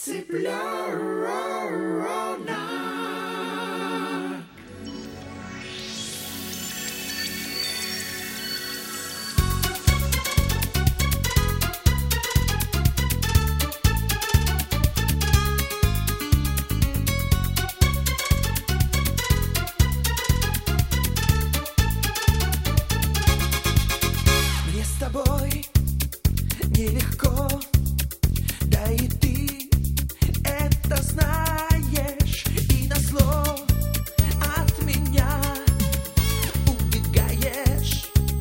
Мне с тобой нелегко, да и ты это знаешь, и назло от меня убегаешь.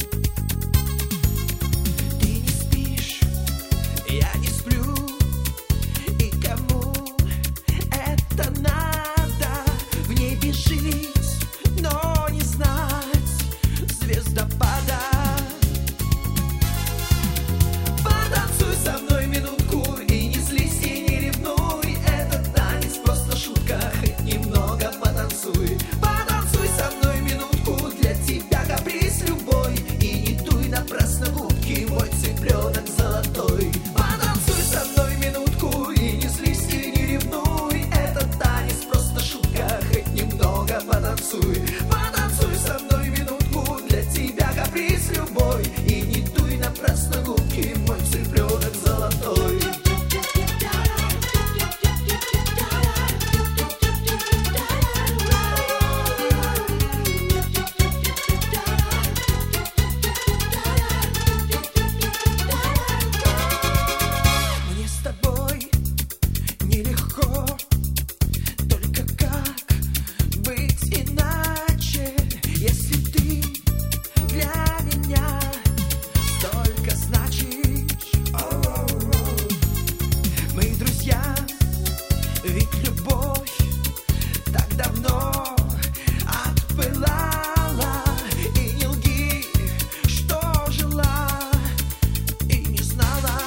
Ты не спишь, я не сплю, и кому это надо? В небе жить, но не знать звездопада. Потанцуй со мной минутку и не злись и не ревнуй. Этот танец просто шутка, хоть немного потанцуй. Потанцуй со мной минутку, для тебя каприз любой. И не дуй напрасно губки, мой цыпленок золотой. Потанцуй со мной минутку и не злись и не ревнуй. Этот танец просто шутка, хоть немного потанцуй. Потанцуй со мной минутку, для тебя каприз любой. И не дуй напрасно губки, мой цыпленок золотой. Мне с тобой нелегко, только как быть иначе, если ты для меня столько значишь. Мы друзья, ведь любовь так давно отпылала. И не лги, что жила и не знала.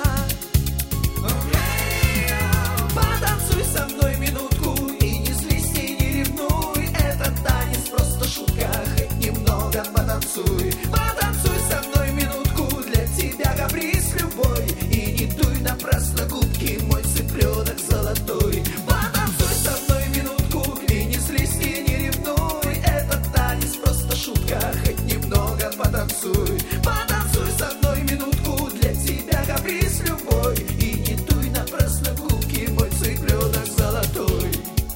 Потанцуй со мной минутку и не злись и не ревнуй. Этот танец просто шутка, хоть немного потанцуй. Потанцуй со мной минутку, для тебя каприз любой. И не дуй напрасно губки, мой цыпленок золотой. Потанцуй со мной минутку и не злись и не ревнуй. Этот танец просто шутка, хоть немного потанцуй. Потанцуй со мной минутку, для тебя каприз любой. И не дуй напрасно губки, мой цыпленок золотой.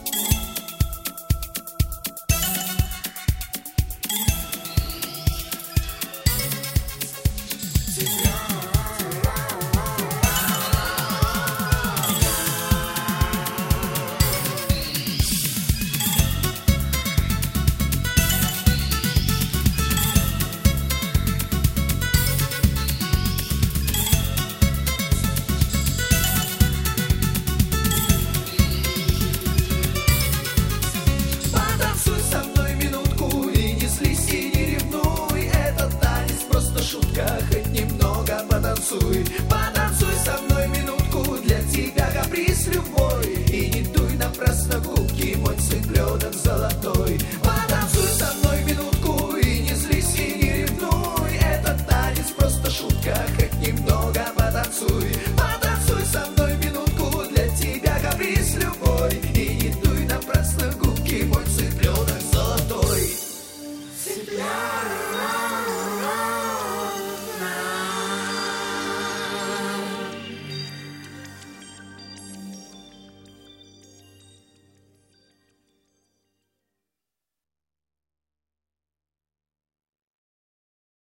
Потанцуй со мной минутку и не злись и не ревнуй. Этот танец просто шутка, хоть немного потанцуй.